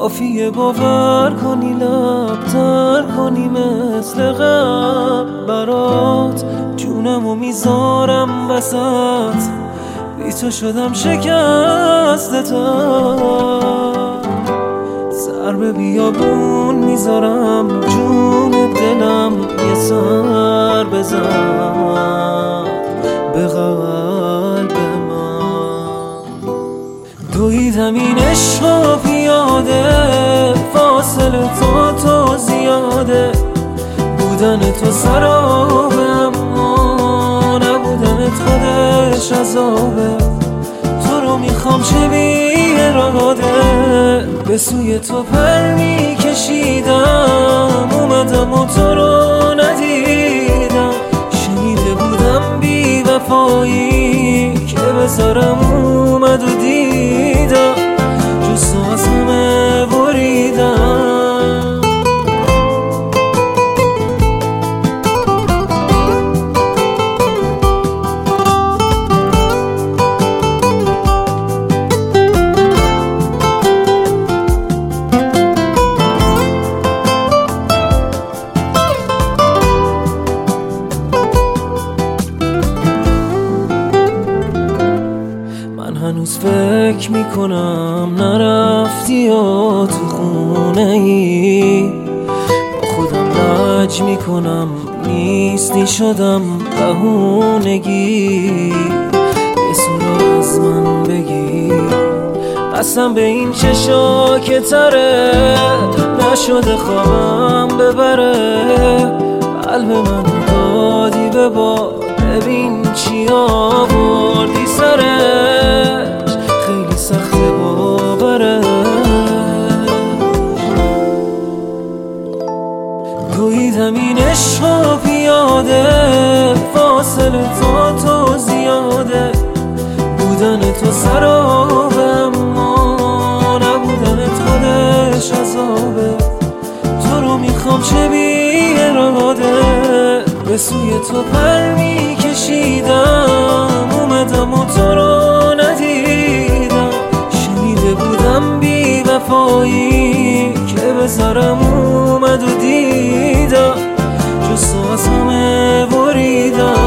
کافیه باور کنی لب تر کنی مثل قبل برات جونمو میذارم وسط بی تو شدم شکسته تر سر به بیابون میذارم جون دلم یه سر بزن به قلب من دویدم این عشقا پیاده فاصله تو زیاده بودن تو سرابه اما نبودنت خودش عذابه تو رو میخوام چه بی اراده به سوی تو پر میکشیدم اومدم و تو رو ندیدم شنیده بودم بی وفایی که بذارم اومد و دیدم جز تو از همه بریدم هنوز فکر میکنم نرفتی یا تو خونه ای با خودم لج میکنم نیستی شدم بهونگی یه سورا از من بگی قسم به این چشا که تره نشده خوابم ببره قلب من دادی به باد ببین چی آوردی سرش خیلی سخته باورش دویدم این عشقا پیاده فاصله تو زیاده بودن تو سرابه اما نبودنت خودش عذابه تو رو میخوام چه بی اراده به سوی تو پر میکشیدم اومدم و تو رو ندیدم شنیده بودم بی وفایی که بذارم اومد و دیدم جز تو از همه بریدم